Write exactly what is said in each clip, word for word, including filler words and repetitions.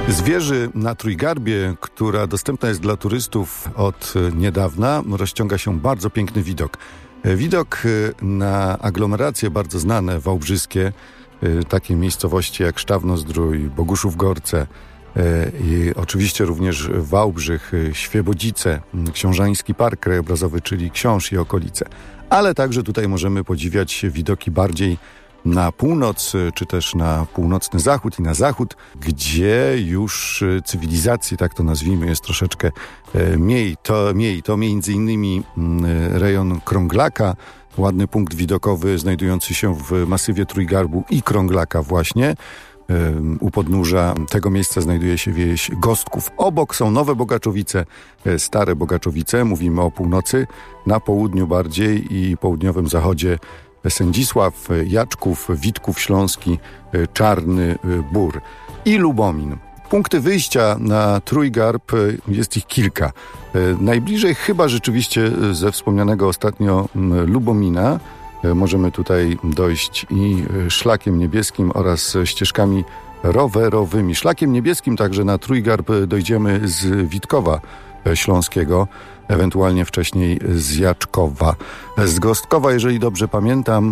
Z wieży na Trójgarbie, która dostępna jest dla turystów od niedawna, rozciąga się bardzo piękny widok. Widok na aglomeracje bardzo znane wałbrzyskie, takie miejscowości jak Sztawno-Zdrój, Boguszów-Gorce i oczywiście również Wałbrzych, Świebodzice, Książański Park Krajobrazowy, czyli Książ i okolice. Ale także tutaj możemy podziwiać widoki bardziej na północ, czy też na północny zachód i na zachód, gdzie już cywilizacji, tak to nazwijmy, jest troszeczkę mniej. To, mniej. to między innymi rejon Krąglaka, ładny punkt widokowy znajdujący się w masywie Trójgarbu i Krąglaka właśnie. U podnóża tego miejsca znajduje się wieś Gostków. Obok są Nowe Bogaczowice, Stare Bogaczowice, mówimy o północy, na południu bardziej i południowym zachodzie Sędzisław, Jaczków, Witków Śląski, Czarny Bór i Lubomin. Punkty wyjścia na Trójgarb jest ich kilka. Najbliżej chyba rzeczywiście ze wspomnianego ostatnio Lubomina. Możemy tutaj dojść i szlakiem niebieskim oraz ścieżkami rowerowymi. Szlakiem niebieskim także na Trójgarb dojdziemy z Witkowa Śląskiego, ewentualnie wcześniej z Jaczkowa. Z Gostkowa, jeżeli dobrze pamiętam,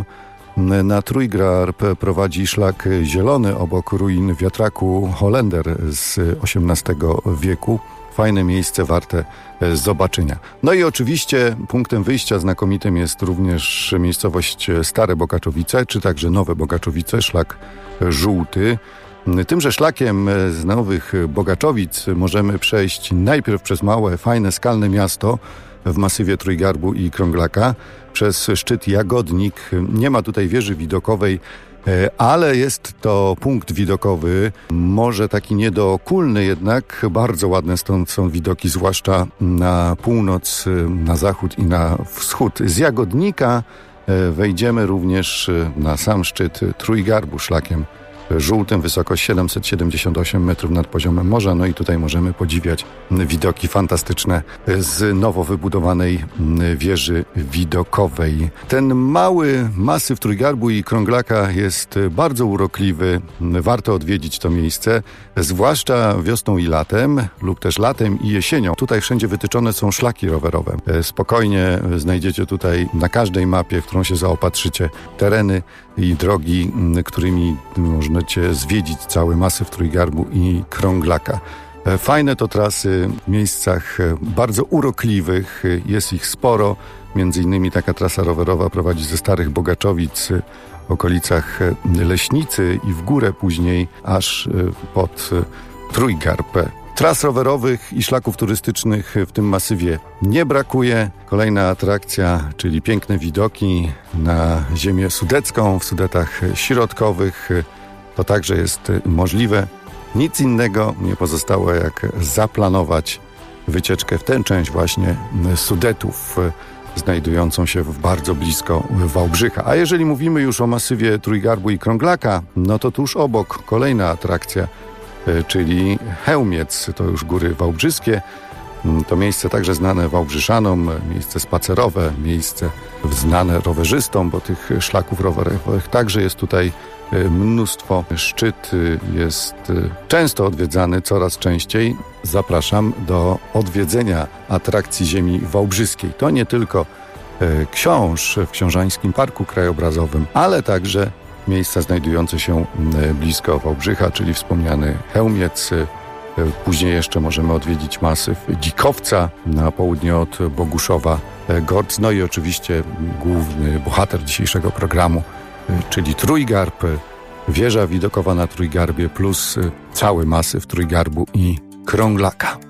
na Trójgarb prowadzi szlak zielony obok ruin wiatraku Holender z osiemnastego wieku. Fajne miejsce, warte zobaczenia. No i oczywiście punktem wyjścia znakomitym jest również miejscowość Stare Bogaczowice, czy także Nowe Bogaczowice, szlak żółty. Tymże szlakiem z Nowych Bogaczowic możemy przejść najpierw przez małe, fajne, skalne miasto w masywie Trójgarbu i Krąglaka, przez szczyt Jagodnik. Nie ma tutaj wieży widokowej, ale jest to punkt widokowy, może taki niedookulny jednak, bardzo ładne stąd są widoki, zwłaszcza na północ, na zachód i na wschód. Z Jagodnika wejdziemy również na sam szczyt Trójgarbu szlakiem żółtym, wysokość siedemset siedemdziesiąt osiem metrów nad poziomem morza. No i tutaj możemy podziwiać widoki fantastyczne z nowo wybudowanej wieży widokowej. Ten mały masyw Trójgarbu i Krąglaka jest bardzo urokliwy. Warto odwiedzić to miejsce, zwłaszcza wiosną i latem, lub też latem i jesienią. Tutaj wszędzie wytyczone są szlaki rowerowe. Spokojnie znajdziecie tutaj na każdej mapie, w którą się zaopatrzycie, tereny i drogi, którymi możecie zwiedzić cały masyw Trójgarbu i Krąglaka. Fajne to trasy w miejscach bardzo urokliwych, jest ich sporo. Między innymi taka trasa rowerowa prowadzi ze Starych Bogaczowic w okolicach Leśnicy i w górę później aż pod Trójgarb. Tras rowerowych i szlaków turystycznych w tym masywie nie brakuje. Kolejna atrakcja, czyli piękne widoki na ziemię sudecką w Sudetach Środkowych. To także jest możliwe. Nic innego nie pozostało jak zaplanować wycieczkę w tę część właśnie Sudetów, znajdującą się bardzo blisko Wałbrzycha. A jeżeli mówimy już o masywie Trójgarbu i Krąglaka, no to tuż obok kolejna atrakcja, czyli Chełmiec, to już góry wałbrzyskie. To miejsce także znane Wałbrzyszanom, miejsce spacerowe, miejsce znane rowerzystom, bo tych szlaków rowerowych także jest tutaj mnóstwo. Szczyt jest często odwiedzany, coraz częściej. Zapraszam do odwiedzenia atrakcji ziemi wałbrzyskiej. To nie tylko Książ w Książańskim Parku Krajobrazowym, ale także miejsca znajdujące się blisko Wałbrzycha, czyli wspomniany Chełmiec. Później jeszcze możemy odwiedzić masyw Dzikowca na południe od Boguszowa Gorc. No i oczywiście główny bohater dzisiejszego programu, czyli Trójgarb, wieża widokowa na Trójgarbie plus cały masyw Trójgarbu i Krąglaka.